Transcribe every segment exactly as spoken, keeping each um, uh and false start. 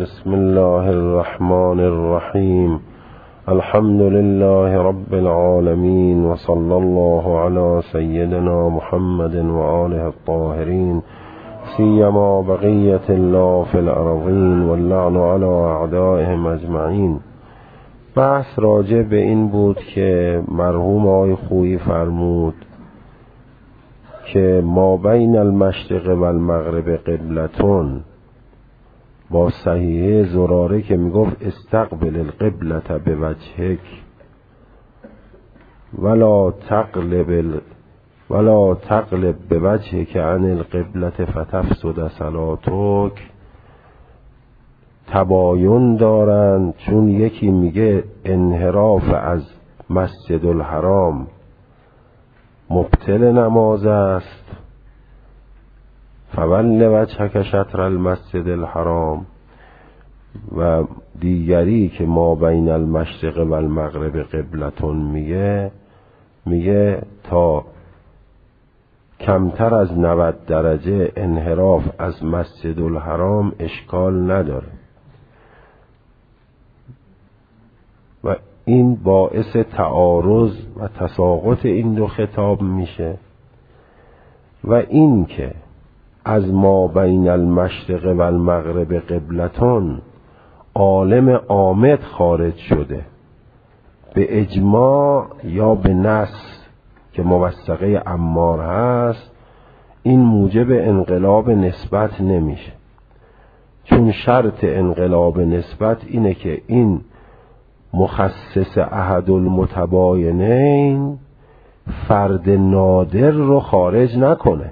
بسم الله الرحمن الرحیم. الحمد لله رب العالمین و صلی الله علی سیدنا محمد و آله الطاهرین، سیما بقیت الله فی الارضین واللعن علی اعدائهم اجمعین. بحث راجع به این بود که مرحوم آقای خویی فرمود که ما بین المشرق و المغرب قبلتون، با صحیحه زراره که میگفت استقبل القبلة بوجهک ولا تقلب ال... ولا تقلب بوجهک عن القبلة فتفسد صلاتک، تباین دارند. چون یکی میگه انحراف از مسجد الحرام مبطل نماز است، فول وجهک شطر المسجد الحرام، و دیگری که ما بین المشرق و المغرب قبلتون میگه میگه تا کمتر از نود درجه انحراف از مسجد الحرام اشکال نداره، و این باعث تعارض و تساقط این دو خطاب میشه. و این که از ما بین المشرق و المغرب قبلتون عالم عامد خارج شده به اجماع یا به نص که موثقه عمار هست، این موجب انقلاب نسبت نمیشه. چون شرط انقلاب نسبت اینه که این مخصص احد المتباینین فرد نادر رو خارج نکنه.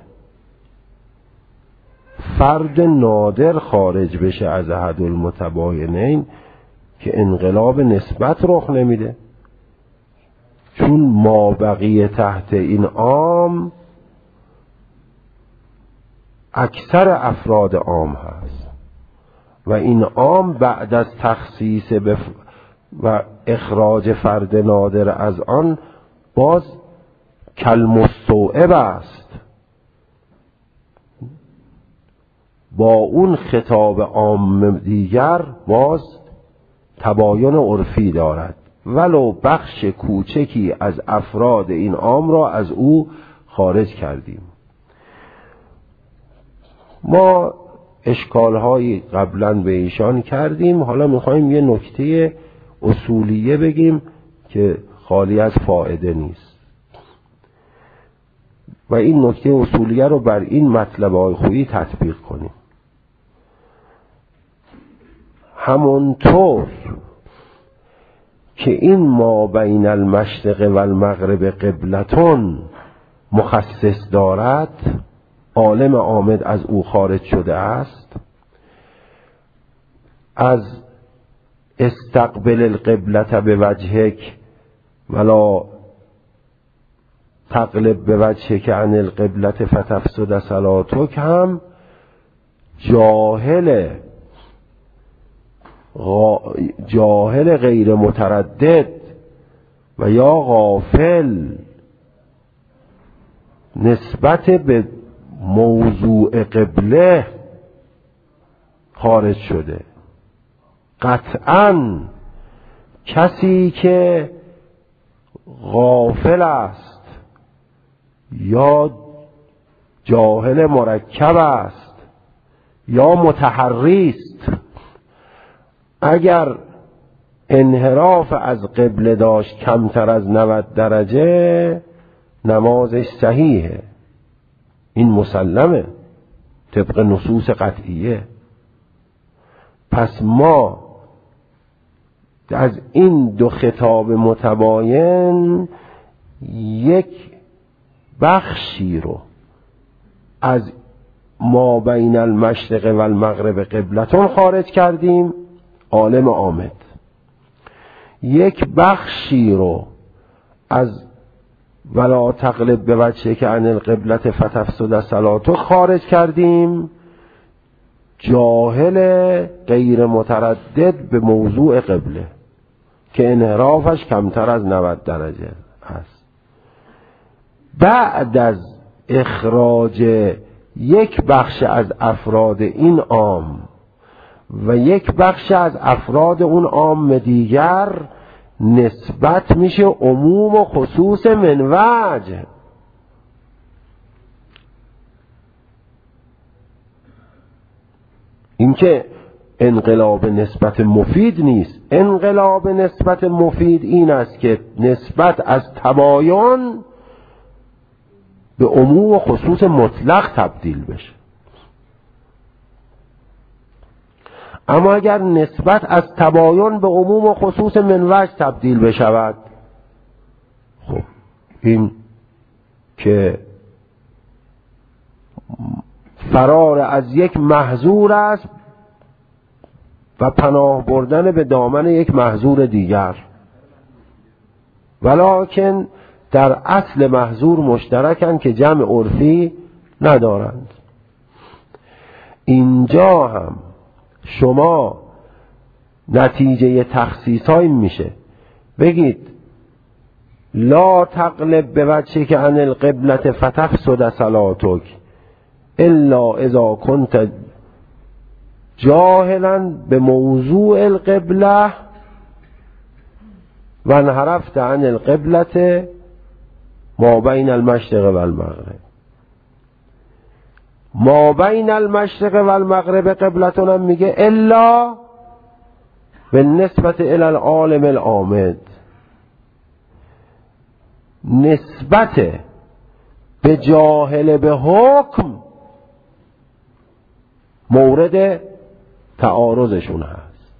فرد نادر خارج بشه از احد المتباینین که انقلاب نسبت رخ نمیده، چون ما بقیه تحت این عام اکثر افراد عام هست، و این عام بعد از تخصیص بف... و اخراج فرد نادر از آن باز کالمستوعب است، با اون خطاب عام دیگر باز تباین عرفی دارد، ولو بخش کوچکی از افراد این عام را از او خارج کردیم. ما اشکالهایی قبلا به ایشان کردیم، حالا میخوایم یه نکته اصولیه بگیم که خالی از فائده نیست، و این نکته اصولیه رو بر این مطلب های خویی تطبیق کنیم. همونطور که این ما بین المشرق و المغرب قبلتون مخصص دارد، عالم عامد از او خارج شده است، از استقبل القبلة بوجهک ولا تقلب بوجهک عن القبلة فتفسد صلاتک هم جاهل غا... جاهل غیر متردد و یا غافل نسبت به موضوع قبله خارج شده. قطعاً کسی که غافل است یا جاهل مرکب است یا متحری است، اگر انحراف از قبله داشت کمتر از نود درجه نمازش صحیحه، این مسلمه طبق نصوص قطعیه. پس ما از این دو خطاب متباین یک بخشی رو از ما بین المشرق و المغرب قبلتون خارج کردیم، عالم عامد. یک بخشی رو از ولا تقلب به وجهه که عن القبلة فتفسد صلاتک خارج کردیم، جاهل غیر متردد به موضوع قبله که انحرافش کمتر از نود درجه هست. بعد از اخراج یک بخش از افراد این عام و یک بخش از افراد اون عام دیگر نسبت میشه عموم و خصوص من وجه. این که انقلاب نسبت مفید نیست. انقلاب نسبت مفید این است که نسبت از تباین به عموم و خصوص مطلق تبدیل بشه. اما اگر نسبت از تباین به عموم و خصوص من وجه تبدیل بشود، خب این که فرار از یک محظور است و پناه بردن به دامن یک محظور دیگر، ولکن در اصل محظور مشترکند که جمع عرفی ندارند. اینجا هم شما نتیجه تخصیص های میشه بگید لا تقلب به وجهی که عن القبلة فتفسد صلاتک الا اذا كنت جاهلا به موضوع القبلة و انحرفت عن القبلة ما بین المشرق و المغرب. ما بین المشرق و المغرب قبلتون هم میگه الا به نسبت الى العالم العامد. نسبت به جاهل به حکم مورد تعارضشون هست.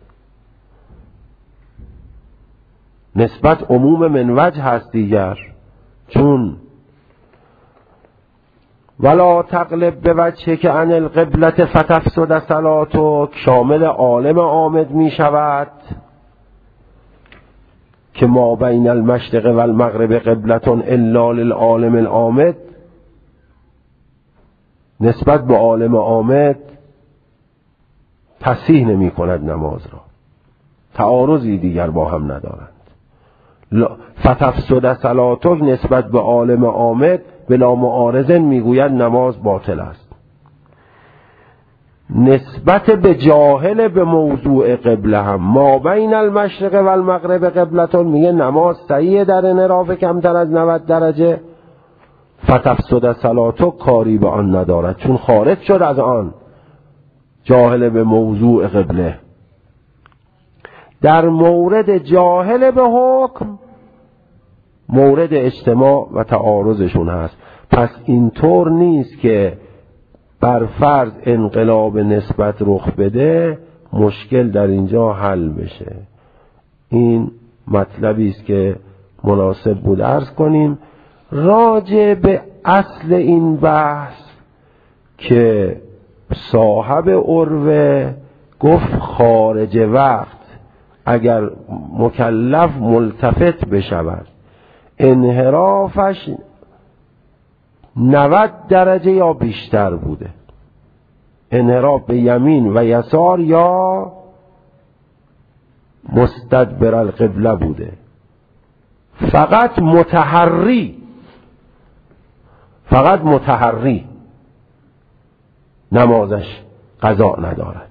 نسبت عموم من وجه هست دیگر، چون ولا تقلب به وجهی که عن القبلة فتفسد صلاتک شامل عالم عامد می شود که ما بین المشرق و المغرب قبلتون الا للعالم العامد. نسبت به عالم عامد تصحیح نمی کند نماز را، تعارضی دیگر با هم ندارند. فتفسد صلاتک نسبت به عالم عامد بلا معارضن میگوید نماز باطل است. نسبت به جاهل به موضوع قبله هم ما بین المشرق و المغرب قبلتون میگه نماز صحیح در انحراف کمتر از نود درجه. فتفسد صلاتک کاری به آن ندارد چون خارج شد از آن جاهل به موضوع قبله. در مورد جاهل به حکم مورد اجتماع و تعارضشون هست. پس اینطور نیست که بر فرض انقلاب نسبت رخ بده مشکل در اینجا حل بشه. این مطلبی است که مناسب بود عرض کنیم. راجع به اصل این بحث که صاحب عروه گفت خارج وقت اگر مکلف ملتفت بشود انحرافش نود درجه یا بیشتر بوده، انحراف به یمین و یسار یا مستدبر القبله بوده، فقط متحری فقط متحری نمازش قضا ندارد.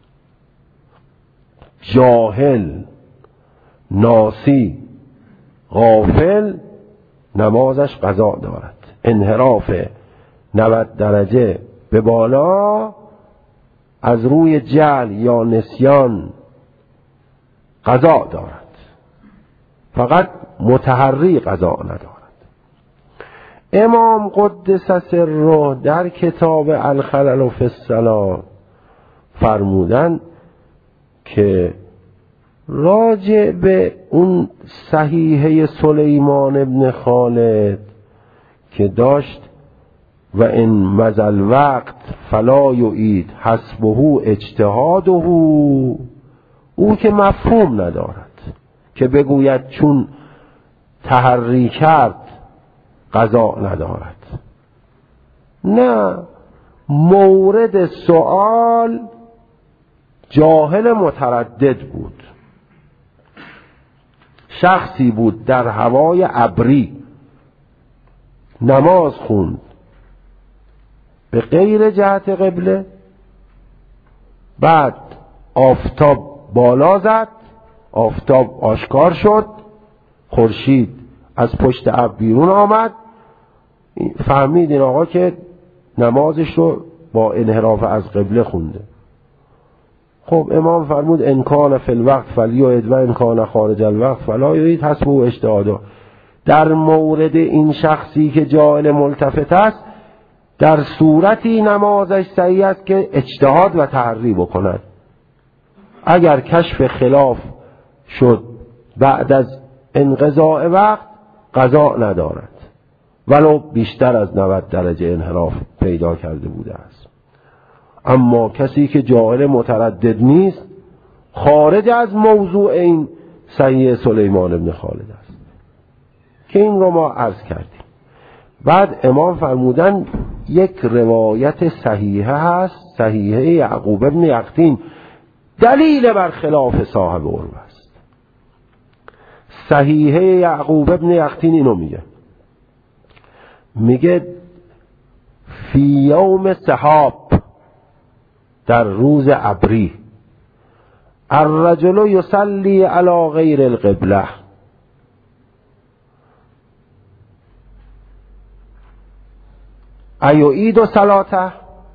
جاهل ناسی غافل نمازش قضا دارد. انحراف نود درجه به بالا از روی جهل یا نسیان قضا دارد، فقط متحری قضا ندارد. امام قدس سره در کتاب الخلل فی الصلاة فرمودن که راجع به اون صحیحه سلیمان ابن خالد که داشت و ان مزل وقت فلا یعید حسبه اجتهاده، او که مفهوم ندارد که بگوید چون تحری کرد قضا ندارد. نه، مورد سوال جاهل متردد بود. شخصی بود در هوای ابری نماز خوند به غیر جهت قبله، بعد آفتاب بالا زد، آفتاب آشکار شد، خورشید از پشت ابر بیرون آمد، فهمید این آقا که نمازش رو با انحراف از قبله خونده. خب امام فرمود ان کان فی الوقت فلیعد و ان کان خارج الوقت فلا یعید حسب و اجتهادا. در مورد این شخصی که جاهل ملتفت است، در صورتی نمازش صحیح است که اجتهاد و تحری بکند. اگر کشف خلاف شد بعد از انقضاء وقت قضا ندارد، ولو بیشتر از نود درجه انحراف پیدا کرده بوده است. اما کسی که جاهل متردد نیست، خارج از موضوع این صحیح سلیمان بن خالد است که این رو ما عرض کردیم. بعد امام فرمودن یک روایت صحیحه هست، صحیحه یعقوب بن یقطین، دلیل بر خلاف صاحب عروه است. صحیحه یعقوب بن یقطین اینو میگه میگه فی یوم سحاب، در روز ابری، الرجل یصلی علی غیر القبله، ایعید صلاته،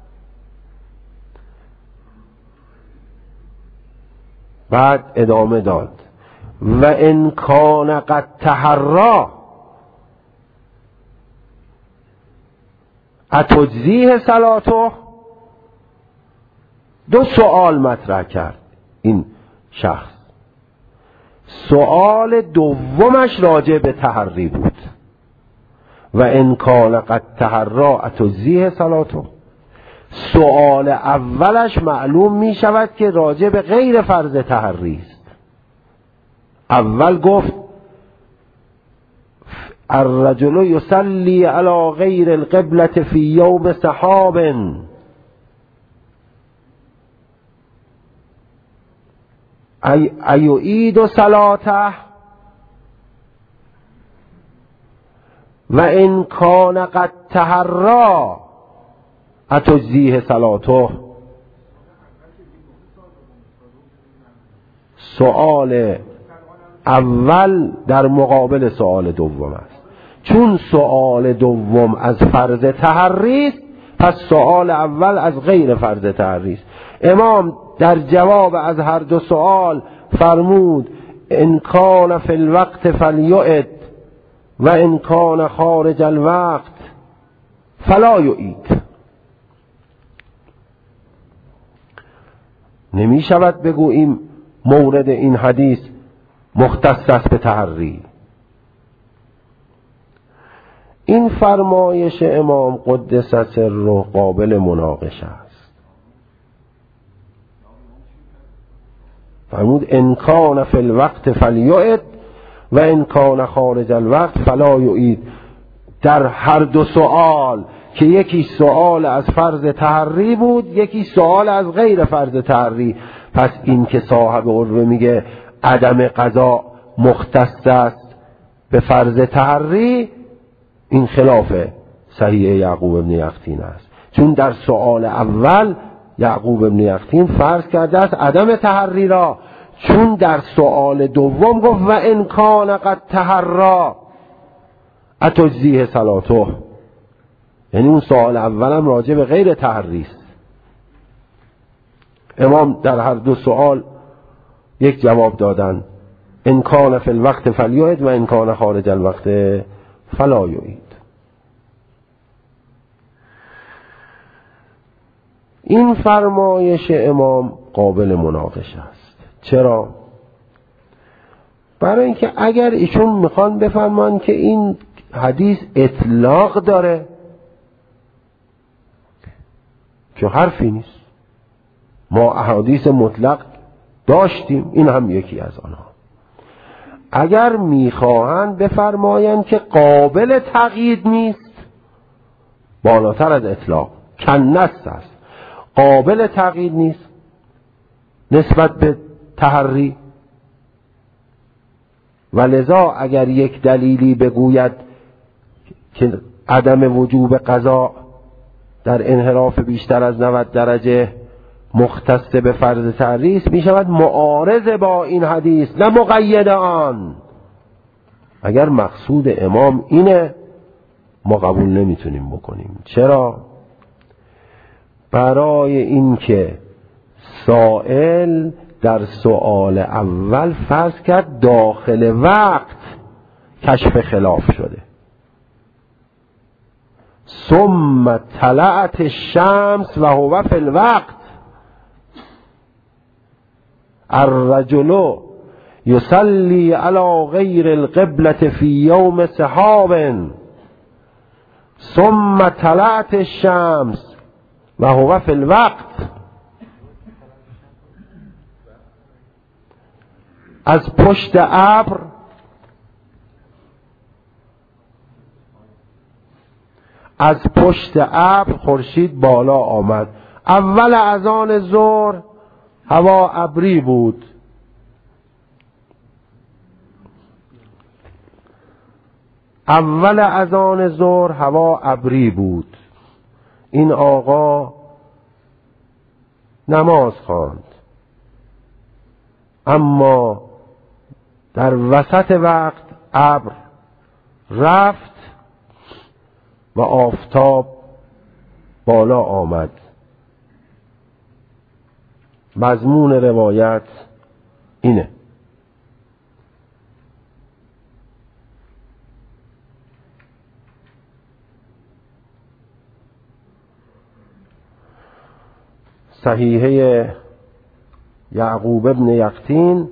بعد ادامه داد و ان کان قد تحری اتجزیه صلاته. دو سوال مطرح کرد این شخص. سوال دومش راجع به تحری بود، و ان کان قد تحری اتجزیه صلاته. سوال اولش معلوم می شود که راجع به غیر فرض تحری است. اول گفت الرجل یصلی علی غیر القبلة فی یوم سحاب، ایعید صلاته و ان کان قد تحری اتجزیه صلاته. سؤال اول در مقابل سؤال دوم است. چون سؤال دوم از فرض تحری است، پس سؤال اول از غیر فرض تحری است. امام در جواب از هر دو سؤال فرمود ان کان فی الوقت فلیعد و ان کان خارج الوقت فلا یعید. نمی شود بگوییم مورد این حدیث مختص است به تحری. این فرمایش امام قدس سره قابل مناقشه است. فرمود ان کان فی الوقت فلیعد و ان کان خارج الوقت فلا یعید. در هر دو سوال که یکی سوال از فرض تحری بود، یکی سوال از غیر فرض تحری، پس این که صاحب عروه میگه عدم قضا مختص است به فرض تحری، این خلاف صحیح یعقوب بن یقطین است. چون در سوال اول یعقوب بن یقطین فرض کرده است عدم تحری را، چون در سوال دوم گفت و ان کان قد تحری اتجزیه صلاته، یعنی اون سوال اولم راجع به غیر تحری است. امام در هر دو سوال یک جواب دادن، ان کان فی الوقت فلیعد و ان کان خارج الوقت فلا یعید. این فرمایش امام قابل مناقشه است. چرا؟ برای اینکه اگر ایشون میخوان بفرمان که این حدیث اطلاق داره، که حرفی نیست، ما احادیث مطلق داشتیم، این هم یکی از آنها. اگر میخواهند بفرمایند که قابل تقیید نیست، بالاتر از اطلاق، کنست است، قابل تقیید نیست نسبت به تحری، و لذا اگر یک دلیلی بگوید که عدم وجوب قضا در انحراف بیشتر از نود درجه مختص به فرض تحری است می شود معارض با این حدیث نه مقید آن. اگر مقصود امام اینه ما قبول نمیتونیم بکنیم. چرا؟ برای اینکه سائل در سؤال اول فرض کرد داخل وقت کشف خلاف شده. ثم طلعت الشمس و هو فی الوقت. الرجل یصلی علی غیر القبلة فی یوم سحاب ثم طلعت الشمس و هو فی الوقت. از پشت ابر از پشت ابر خورشید بالا آمد. اول اذان ظهر هوا ابری بود. اول اذان ظهر هوا ابری بود. این آقا نماز خواند، اما در وسط وقت ابر رفت و آفتاب بالا آمد. مضمون روایت اینه. صحیحه یعقوب ابن یقطین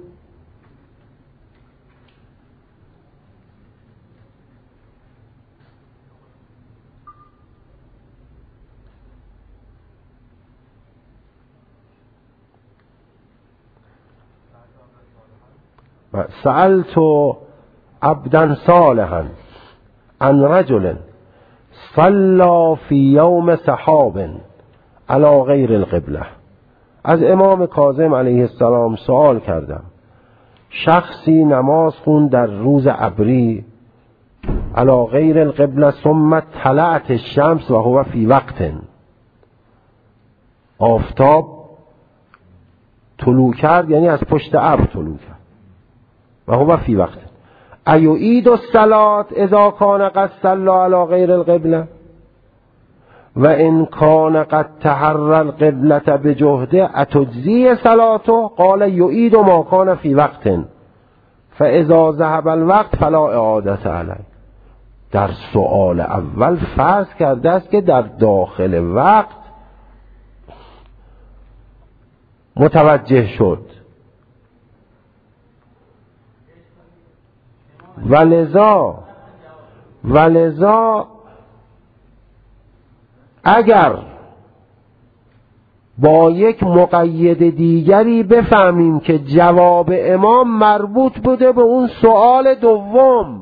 سألت عبدا صالحا عن رجل صلى في يوم سحاب على غیر القبله. از امام کاظم علیه السلام سوال کردم، شخصی نماز خوند در روز ابری علی غیر القبله ثم طلعت الشمس و هو فی وقت. آفتاب طلوع کرد، یعنی از پشت ابر طلوع کرد. و هو فی وقت ایعید الصلاة اذا کان قد صلی علی غیر القبله و ان کان قد تحرى القبلة بجهده اتجزی صلاته. قال یعید ما کان فی وقت فاذا ذهب الوقت فلا اعادة علیه. در سؤال اول فرض کرده است که در داخل وقت متوجه شد، ولذا ولذا اگر با یک مقید دیگری بفهمیم که جواب امام مربوط بوده به اون سؤال دوم،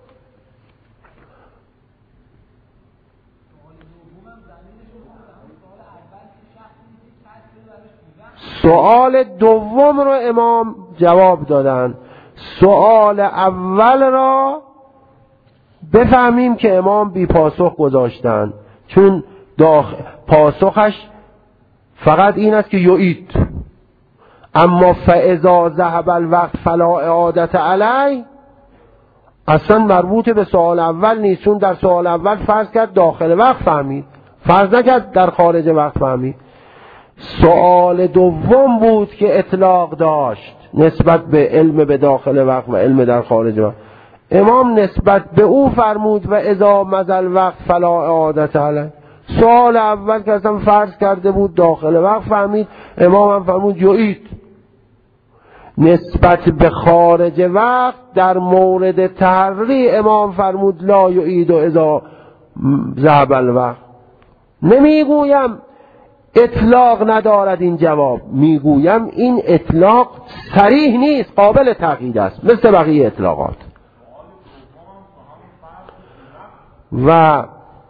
سؤال دوم رو امام جواب دادن، سؤال اول را بفهمیم که امام بی پاسخ گذاشتن، چون داخل پاسخش فقط این است که یعید. اما فاذا ذهب الوقت فلا اعادة علی اصلا مربوط به سوال اول نیست، چون در سوال اول فرض کرد داخل وقت فهمید، فرض نکرد در خارج وقت فهمید. سوال دوم بود که اطلاق داشت نسبت به علم به داخل وقت و علم در خارج وقت. امام نسبت به او فرمود و اذا مضى وقت فلا اعادة علیه. سوال اول که اصلا فرض کرده بود داخل وقت فهمید، امام هم فرمود یعید. نسبت به خارج وقت در مورد تحری امام فرمود لا یعید و اذا ذهب الوقت. نمیگویم اطلاق ندارد این جواب، میگویم این اطلاق صریح نیست، قابل تقیید است مثل بقیه اطلاقات. و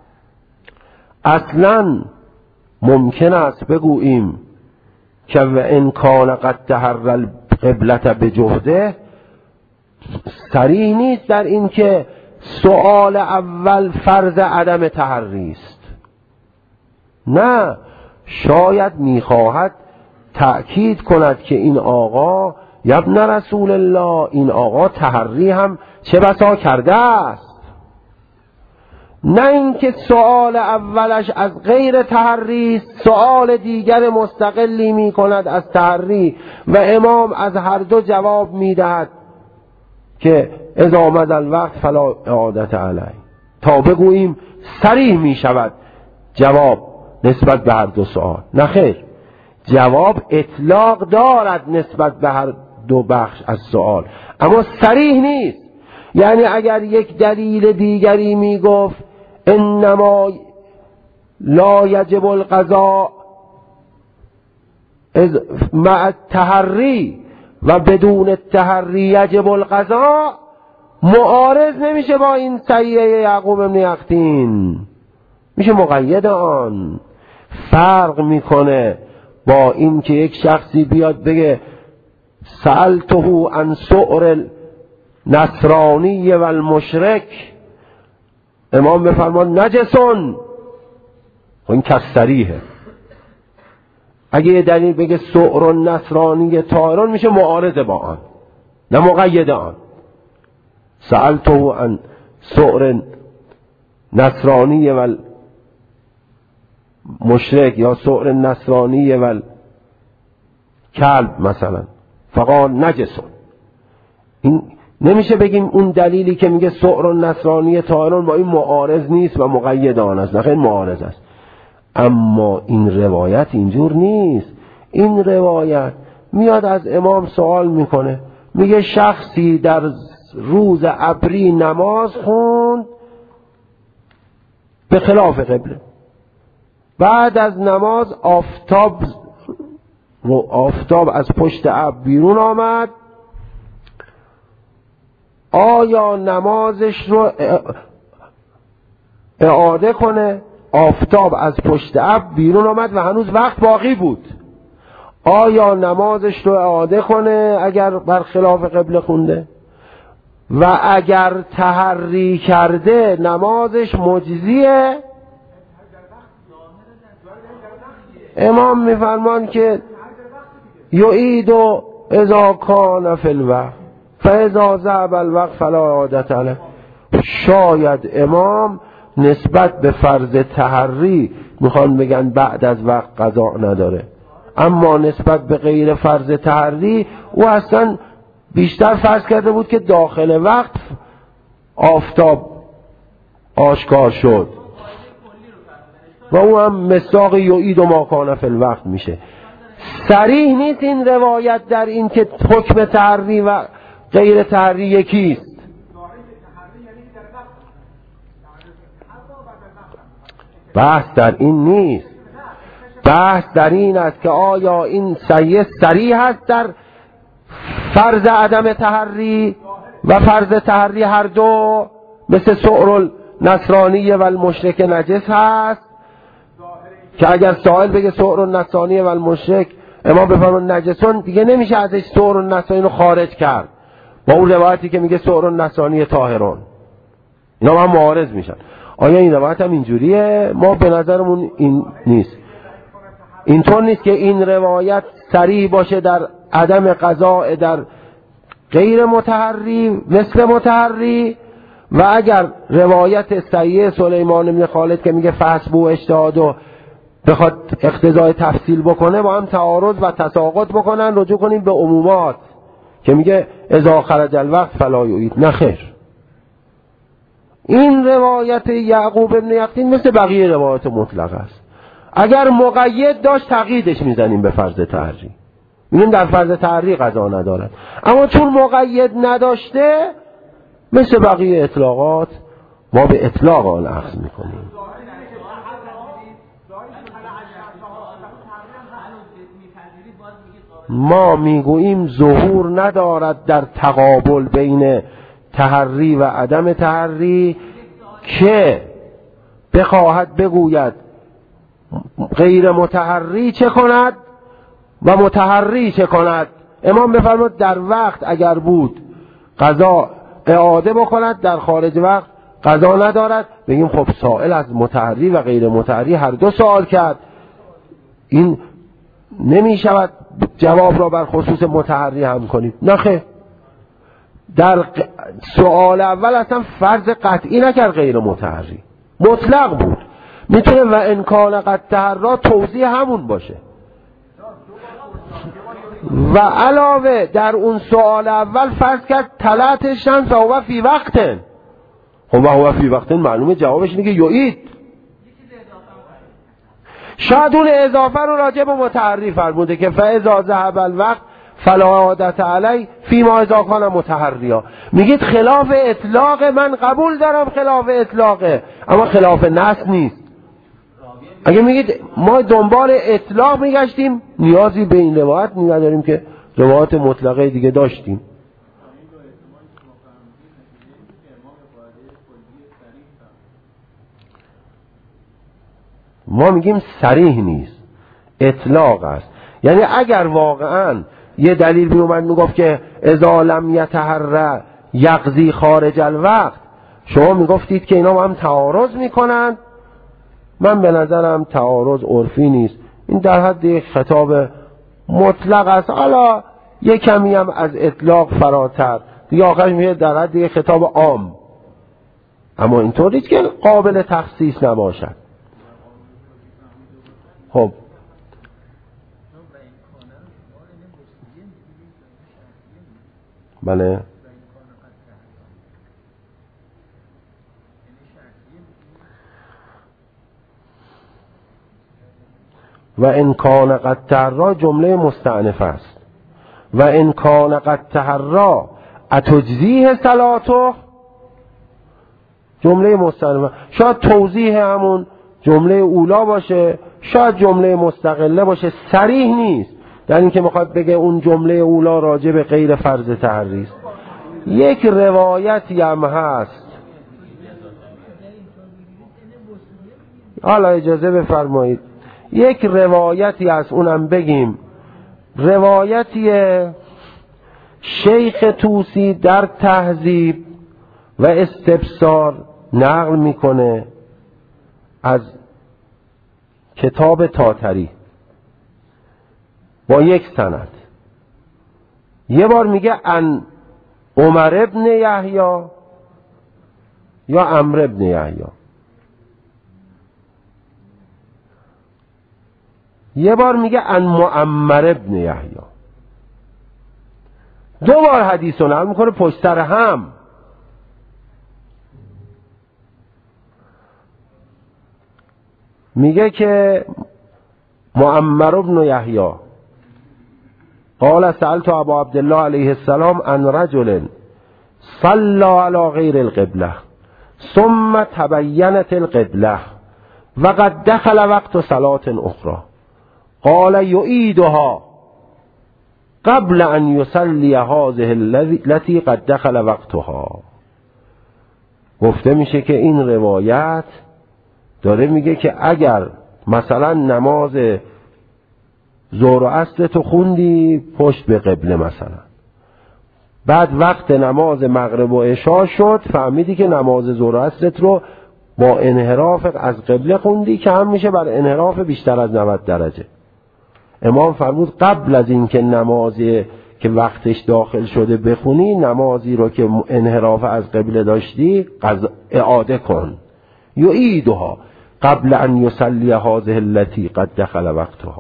اصلا ممکن است بگوییم که و ان کان قد تحرى القبلة بجهده، صریح نیست در این که سؤال اول فرض عدم تحری است. نه، شاید میخواهد تأکید کند که این آقا ابن رسول الله، این آقا تحری هم چه بسا کرده است. نه اینکه سؤال اولش از غیر تحری، سؤال دیگر مستقلی می کند از تحری و امام از هر دو جواب می دهد که اذا مضى الوقت فلا اعادة علیه، تا بگوییم صریح می شود جواب نسبت به هر دو سؤال. نه خیر، جواب اطلاق دارد نسبت به هر دو بخش از سؤال، اما صریح نیست. یعنی اگر یک دلیل دیگری می گفت انما لا یجب القضاء مع التحری و بدون التحری یجب القضاء، معارض نمیشه با این صحیح یعقوب بن یقطین، میشه مقید آن. فرق میکنه با این که یک شخصی بیاد بگه سألته عن سؤر النصرانی و المشرک، امام بفرمان نجسون، و این کسریه. اگه یه دلیل بگه سؤر النصرانی طاهرون، میشه معارض با آن نه مقید آن. سألته عن سؤر نصرانی و مشرک یا سؤر نصرانی و کلب مثلا فقال نجسون، این نمیشه بگیم اون دلیلی که میگه سؤر نصرانی طاهرون با این معارض نیست و مقید آن است. نه خیلی معارض است. اما این روایت اینجور نیست. این روایت میاد از امام سوال میکنه، میگه شخصی در روز ابری نماز خوند به خلاف قبله، بعد از نماز آفتاب آفتاب از پشت ابر بیرون آمد، آیا نمازش رو اعاده کنه؟ آفتاب از پشت ابر بیرون آمد و هنوز وقت باقی بود، آیا نمازش رو اعاده کنه اگر برخلاف قبله خونده؟ و اگر تحری کرده نمازش مجزیه؟ امام میفرمان که یعید و اذا کان فی الوقت فاذا ذهب الوقت فلا اعادة علیه. شاید امام نسبت به فرض تحری میخوان بگن بعد از وقت قضا نداره، اما نسبت به غیر فرض تحری او اصلا بیشتر فرض کرده بود که داخل وقت آفتاب آشکار شد و او هم مصداق یعید و ما کان فی الوقت میشه. صریح نیست این روایت در این که حکم تحری و غیر تحری یکیست. بحث در این نیست، بحث در این است که آیا این صحیح صریح است در فرض عدم تحری و فرض تحری هر دو، مثل سؤر النصرانی و المشرک نجس هست که اگر سائل بگه سؤر النصرانی و المشرک امام بفرمان نجسون، دیگه نمیشه ازش سؤر النصرانی رو خارج کرد با اون روایتی که میگه سؤر النصرانی طاهرون، اینا هم معارض میشن. آیا این روایت هم اینجوریه؟ ما به نظرمون این نیست. اینطور نیست که این روایت صریح باشه در عدم قضاء در غیر متحری مثل متحری، و اگر روایت صحیح سلیمان بن خالد که میگه فحسبو اجتهاد و بخواد اقتضای تفصیل بکنه با هم تعارض و تساقط بکنن، رجوع کنیم به عمومات که میگه اذا خرج الوقت فلا یعید. نه خیر، این روایت یعقوب بن یقطین مثل بقیه روایت مطلق است. اگر مقید داشت تقییدش میزنیم به فرض تحری، میگیم در فرض تحری قضا ندارد، اما چون مقید نداشته مثل بقیه اطلاقات ما به اطلاق آن اخذ میکنیم. ما میگوییم ظهور ندارد در تقابل بین تحری و عدم تحری که بخواهد بگوید غیر متحری چه کند و متحری چه کند. امام بفرمود در وقت اگر بود قضا اعاده بکند، در خارج وقت قضا ندارد. بگیم خب سائل از متحری و غیر متحری هر دو سوال کرد، این نمی شود جواب را بر خصوص متحری هم کنیم. نه خیر، در سوال اول اصلا فرض قطعی نکرد غیر متحری، مطلق بود. میتونه و انکان قد تحری توضیح همون باشه. و علاوه در اون سوال اول فرض کرد طلعت شمس و فی وقتن. خب و هو فی وقتن معلومه جوابش اینه که یعید. شاید اون اضافه رو راجع به متحری فرموده که فاذا ذهب الوقت فلا عادت علی فی ما اذا کان متحریا. میگید خلاف اطلاق، من قبول دارم خلاف اطلاقه، اما خلاف نص نیست. اگه میگید ما دنبال اطلاق میگشتیم نیازی به این روایت نداریم که روایت مطلقه دیگه داشتیم. ما میگیم صریح نیست، اطلاق است. یعنی اگر واقعا یه دلیل بیومد میگفت که اذا لم یتحرر یقضی خارج الوقت، شما میگفتید که اینا با هم تعارض میکنن. من به نظرم تعارض عرفی نیست، این در حد یک خطاب مطلق است، حالا یک کمی هم از اطلاق فراتر، دیگه آخرش میشه در حد یک خطاب عام، اما اینطوری که قابل تخصیص نباشد. خب بله، و ان کان قد تحری جمله مستأنف است. و ان کان قد تحری اتجزیه صلاته جمله مستأنف، شاید توضیح همون جمله اولا باشه، شاید جمله مستقله باشه، صریح نیست. در این که میخواد بگه اون جمله اولا راجع به غیر فرض تحری است. یک روایتی هم هست، حالا اجازه بفرمایید یک روایتی از اونم بگیم، روایتی شیخ طوسی در تهذیب و استبصار نقل میکنه از کتاب طاطری با یک سند. یه بار میگه ان عمر ابن یحیی یا عمرو ابن یحیی، یه بار میگه ان معمر ابن یحیی، دو بار حدیث رو نقل میکنه پشت سر هم. میگه که معمر ابن یحیی قال سألت ابا عبدالله علیه السلام عن رجل صلى على غیر القبله ثم تبینت القبله وقد دخل وقت صلاة اخرى قال يعيدها قبل ان يصلي هذه التي قد دخل وقتها. گفته میشه که این روایت داره میگه که اگر مثلا نماز ظهر و عصر تو خوندی پشت به قبله، مثلا بعد وقت نماز مغرب و عشا شد فهمیدی که نماز ظهر و عصرت رو با انحراف از قبله خوندی که هم میشه بر انحراف بیشتر از نود درجه. امام فرمود قبل از این که نمازی که وقتش داخل شده بخونی، نمازی رو که انحراف از قبله داشتی اعاده کن. یعیدها قبل ان یصلی هذه التي قد دخل وقتها.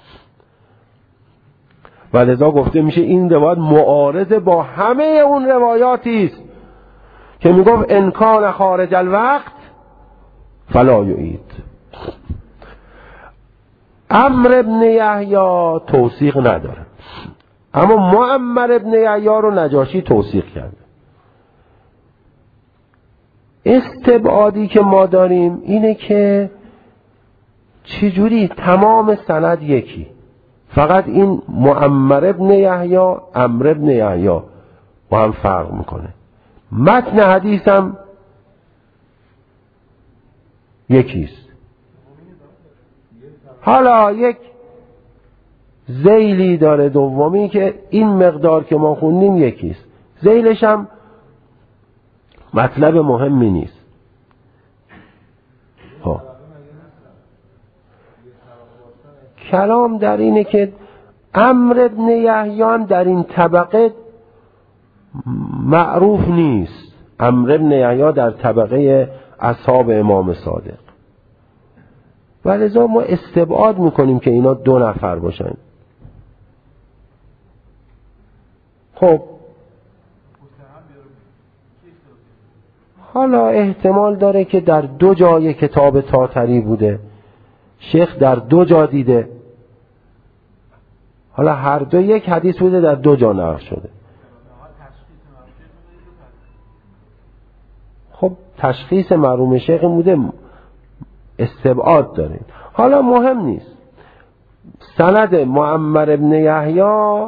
و لذا گفته میشه این روایت معارض با همه اون روایاتی است که میگفت ان کان خارج الوقت فلا یعید. عمرو ابن یحیی توثیق نداره، اما معمر ابن یحیی رو نجاشی توثیق کرده. استبعادی که ما داریم اینه که چجوری تمام سند یکی، فقط این معمر ابن یحیی عمرو ابن یحیی با هم فرق میکنه، متن حدیث هم یکیست. حالا یک ذیلی داره دومی که این مقدار که ما خوندیم یکیست، ذیلش هم مطلب مهمی نیست. ها. کلام در اینه که عمرو بن یحیی در این طبقه معروف نیست. عمرو بن یحیی در طبقه اصحاب امام صادق، ولذا ما استبعاد میکنیم که اینا دو نفر باشن. خب حالا احتمال داره که در دو جای کتاب تاتری بوده، شیخ در دو جا دیده، حالا هر دو یک حدیث بوده در دو جا نقل شده. خب تشخیص مرحوم شیخ بوده، استبعاد داریم. حالا مهم نیست. سند معمر ابن یحیی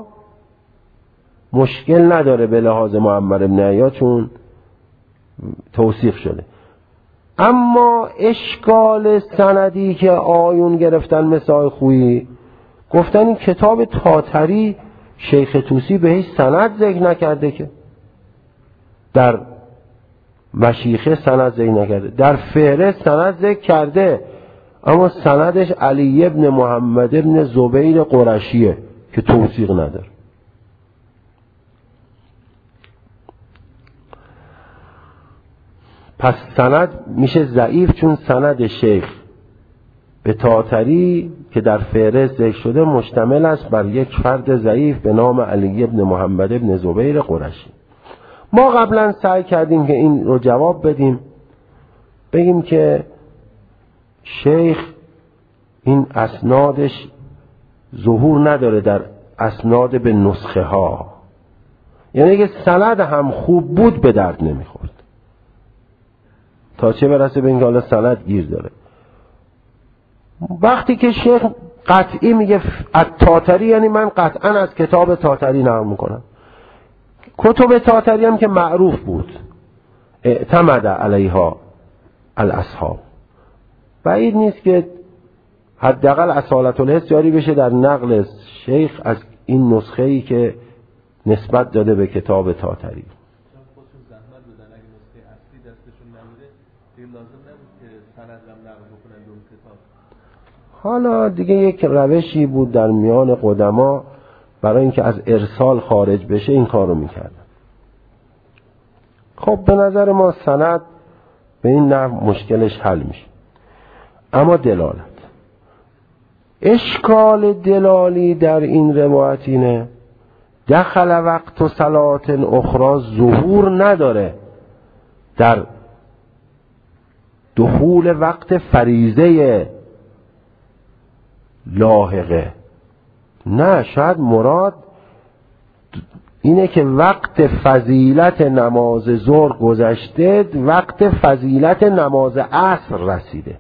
مشکل نداره به لحاظ معمر ابن یحیی چون توصیف شده، اما اشکال سندی که آیون گرفتن مثال خویی گفتن این کتاب تاتری شیخ طوسی به هیچ سند ذکر نکرده، که در مشیخه سند ذکر نکرده، در فهرست سند ذکر کرده اما سندش علی ابن محمد ابن زبیر قرشیه که توثیق نداره. پس سند میشه ضعیف، چون سند شیخ به تاتری که در فهرست ذکر شده مشتمل است بر یک فرد ضعیف به نام علی ابن محمد ابن زبیر قرشی. ما قبلا سعی کردیم که این رو جواب بدیم، بگیم که شیخ این اسنادش ظهور نداره در اسناد به نسخه ها، یعنی که سند هم خوب بود به درد نمیخورد، تا چه برسه به اینکه حالا سند گیر داره. وقتی که شیخ قطعی میگه از تاتری، یعنی من قطعا از کتاب تاتری نقل میکنم. کتب تاتری هم که معروف بود، اعتمد علیها الاصحاب، بعید نیست که حداقل اصالت الحس جاری بشه در نقل شیخ از این نسخه ای که نسبت داده به کتاب تاتری. حالا دیگه یک روشی بود در میان قدما برای اینکه از ارسال خارج بشه این کارو میکردن. خب به نظر ما سند به این نحو مشکلش حل میشه. اما دلالت، اشکال دلالی در این روایت اینه دخل وقت و صلات اخرى ظهور نداره در دخول وقت فریضه لاحقه. نه، شاید مراد اینه که وقت فضیلت نماز ظهر گذشته، وقت فضیلت نماز عصر رسیده.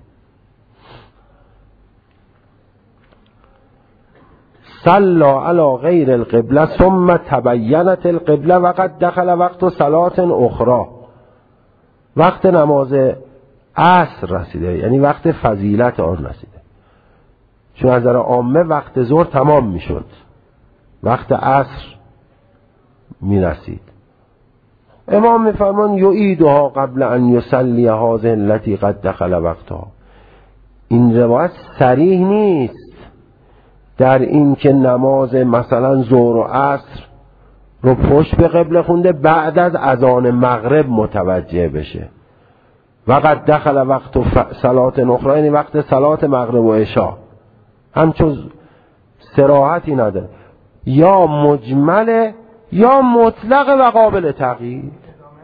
صلی علی غیر القبله ثم تبینت القبله وقد دخل وقت صلات اخرى، وقت نماز عصر رسیده، یعنی وقت فضیلت آن رسیده. چون از نظر عامه وقت ظهر تمام میشد، وقت عصر میرسید. امام میفرمان یعیدها قبل ان یصلی هذه التي قد دخل وقتها. این روایت صریح نیست در این که نماز مثلا ظهر و عصر رو پشت به قبله خونده بعد از اذان مغرب متوجه بشه. وقت دخل وقت صلات اخرى، یعنی وقت صلات مغرب و عشاء، همچون صراحتی نداره، یا مجمل یا مطلق و قابل تغییر.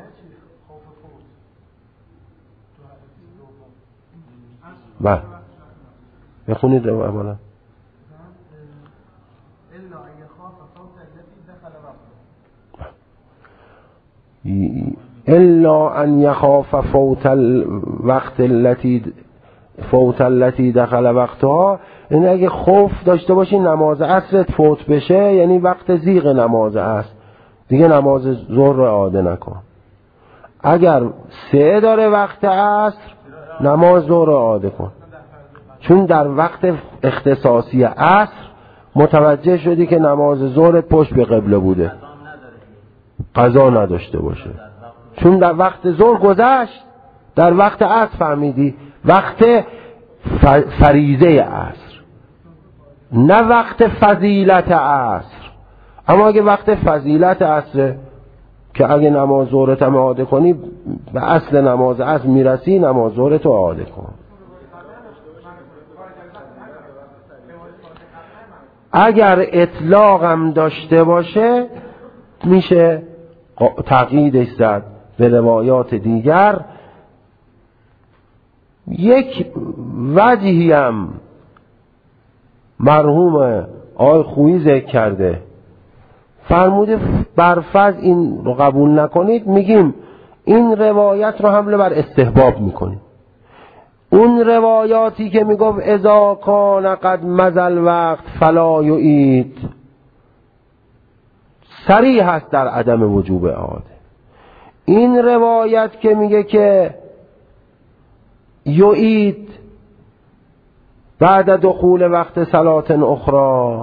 بله بخونید رو اولا. الا ان یخاف فوت الوقت التي فوت التي دخل وقتها، یعنی اگه خوف داشته باشی نماز عصرت فوت بشه، یعنی وقت زیغ نماز عصر، دیگه نماز ظهر رو اعاده نکن. اگر سه داره وقت عصر، نماز ظهر رو اعاده کن، چون در وقت اختصاصی عصر متوجه شدی که نماز ظهر پشت به قبله بوده، قضا نداشته باشه، چون در وقت ظهر گذشت، در وقت عصر فهمیدی وقت فریضه عصر. نه وقت فضیلت عصر. اما اگه وقت فضیلت عصر که اگه نماز ظهرت هم اعاده کنی به اصل نماز عصر میرسی، نماز ظهرت رو اعاده کن. اگر اطلاق هم داشته باشه میشه تقییدش زد به روایات دیگر. یک وجهی هم مرحوم آقای خویی ذکر کرده، فرموده برفرض این رو قبول نکنید، میگیم این روایت رو حمله بر استحباب میکنیم. اون روایاتی که میگفت اذا کان قد مضى وقت فلا یعید صریح هست در عدم وجوب اعاده. این روایت که میگه که یعید بعد دخول وقت صلات اخرى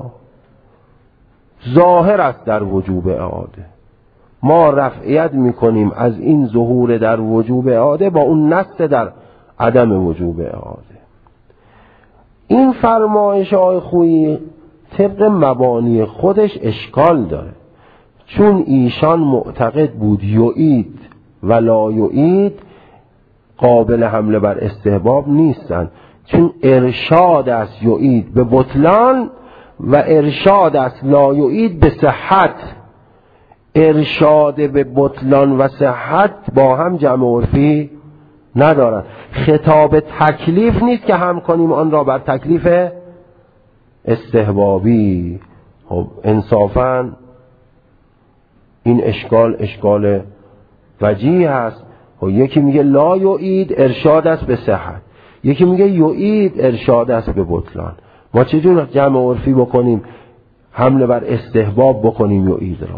ظاهر است در وجوب اعاده. ما رفعیت میکنیم از این ظهور در وجوب اعاده با اون نص در عدم وجوب اعاده. این فرمایش آقای خویی طبق مبانی خودش اشکال داره، چون ایشان معتقد بود یعید و لا یعید قابل حمله بر استحباب نیستن، چون ارشاد است یعید به بطلان و ارشاد است لا یعید به صحت. ارشاد به بطلان و صحت با هم جمع عرفی ندارن. خطاب تکلیف نیست که هم کنیم آن را بر تکلیف استحبابی. خب انصافاً این اشکال اشکال وجیه هست. خب یکی میگه لا یعید ارشاد است به صحت، یکی میگه یعید ارشاد است به بطلان. ما چجور جمع عرفی بکنیم حمله بر استحباب بکنیم یعید را؟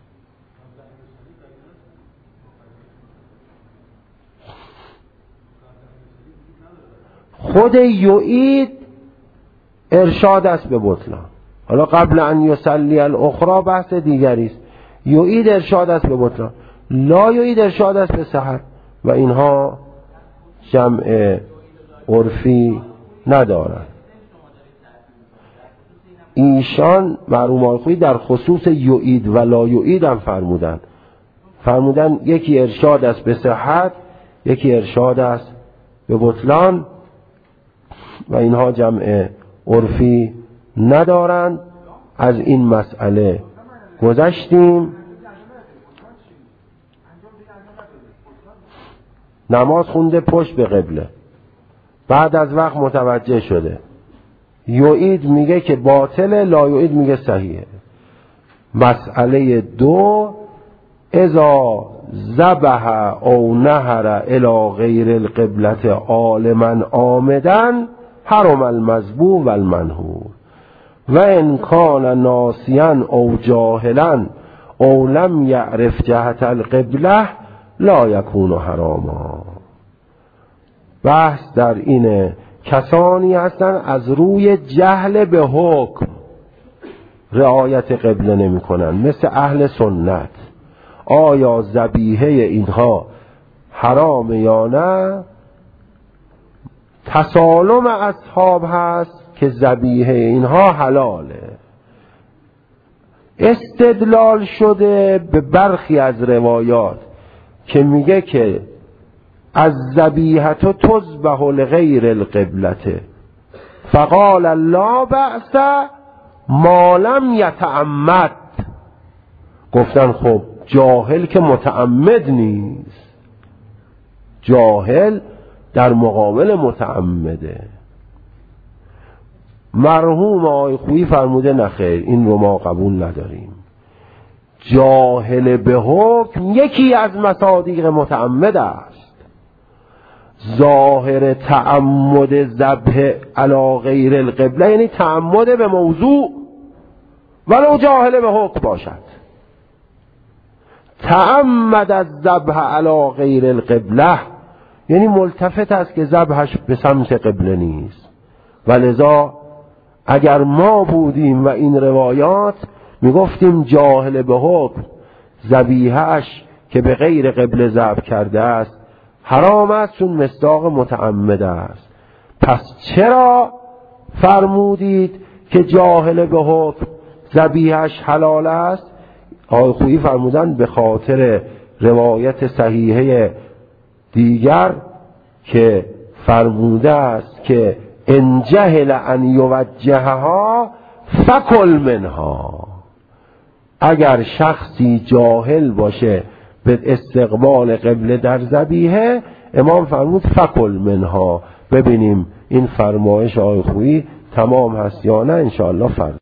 خود یعید ارشاد است به بطلان. حالا قبل ان یصلی الاخرى بحث دیگری است. یعید ارشاد است به بطلان، لا یعید ارشاد است به صحت و اینها جمع عرفی ندارند. ایشان مرحوم آقای خویی در خصوص یعید و لا یعید هم فرمودن فرمودن یکی ارشاد است به صحت، یکی ارشاد است به بطلان و اینها جمع عرفی ندارند. از این مسئله گذشتیم. نماز خونده پشت به قبله، بعد از وقت متوجه شده، یعید میگه که باطله، لا یعید میگه صحیحه. مسئله دو، اذا ذبح او نهر الی غیر القبلة عالما عامدا حرم المذبوح و المنحور و ان کان ناسیا او جاهلا او لم یعرف جهت القبلة لا یکون حراما. بحث در اینه کسانی هستن از روی جهل به حکم رعایت قبله نمی کنن، مثل اهل سنت. آیا ذبیحه اینها حرام یا نه؟ تسالم اصحاب هست که ذبیحه اینها حلاله. استدلال شده به برخی از روایات که میگه که از ذبیحه تذبح لغیر القبلة فقال لا بأس ما لم یتعمد. گفتن خب جاهل که متعمد نیست، جاهل در مقابل متعمده. مرحوم آقای خویی فرموده نخیر، این رو ما قبول نداریم. جاهل به حکم یکی از مصادیق متعمد است. ظاهر تعمد ذبح علی غیر القبله یعنی تعمد به موضوع ولو جاهل به حکم باشد. تعمد از ذبح علی غیر القبله یعنی ملتفت است که ذبحش به سمت قبله نیست. ولذا اگر ما بودیم و این روایات میگفتیم جاهل به حکم ذبیحه‌اش که به غیر قبله ذبح کرده است حرام است، چون مصداق متعمد است. پس چرا فرمودید که جاهل به حکم ذبیحش حلال است، آقای خویی فرمودن به خاطر روایت صحیحه دیگر که فرموده است که ان جهل ان یوجهها فکل منها، اگر شخصی جاهل باشه به استقبال قبله در ذبیحه، امام فرمود فکل منها. ببینیم این فرمایش آقای خویی تمام هست یا نه، انشاءالله فرد